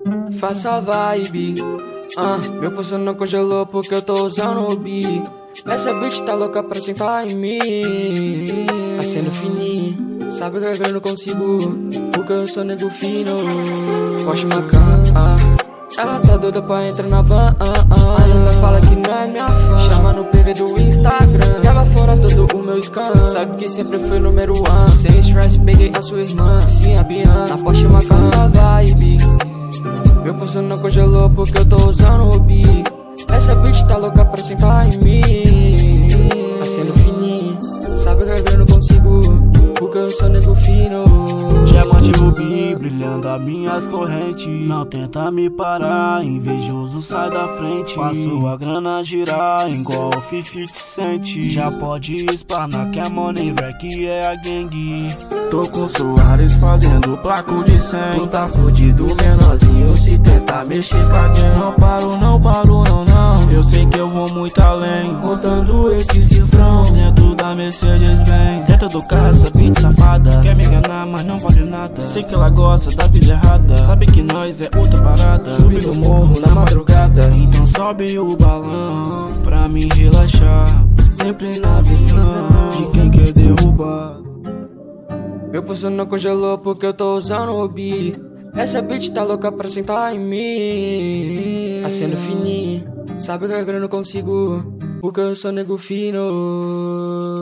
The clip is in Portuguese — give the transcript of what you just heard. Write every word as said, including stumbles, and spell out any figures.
Faça a vibe. Ah, meu pulso não congelou porque eu tô usando o bi. Essa bitch tá louca pra sentar em mim. Acendo fininho, sabe que eu não consigo, porque eu sou nego fino. Porsche Macan, ah. Ela tá doida pra entrar na van, ah, ah. Aí ela fala que não é minha fã, chama no P V do Instagram. Leva fora todo o meu scan, sabe que sempre foi número um. Sem stress, peguei a sua irmã, sim, a Bian. Na Porsche Macan, essa vibe. Meu pulso não congelou porque eu tô usando o bi. Essa bitch tá louca pra sentar em mim. Acendo fininho, sabe que eu não consigo, porque eu sou nego fino. Diamante rubi, brilhando as minhas correntes. Não tenta me parar, invejoso sai da frente. Faço a grana girar, igual cinquenta Cent. Já pode espanar que a Money Rack é a gangue. Tô com Soares fazendo placo de cem. Tu tá fudido, menorzinho, se tentar mexer com a gang. Não paro, não paro, não, não. Eu sei que eu vou muito além, Contando esse cifrão dentro da Mercedes-Benz. Dentro do carro, essa bitch safada quer me enganar, mas não vale nada. Sei que ela gosta da vida errada, sabe que nós é outra parada. Subi no morro na madrugada, então sobe o balão pra me relaxar. sempre na visão De quem quer derrubar. Meu pulso não congelou porque eu tô usando o bi. Essa bitch tá louca pra sentar em mim. Acendo fininho, sabe que eu não consigo, porque eu sou nego fino.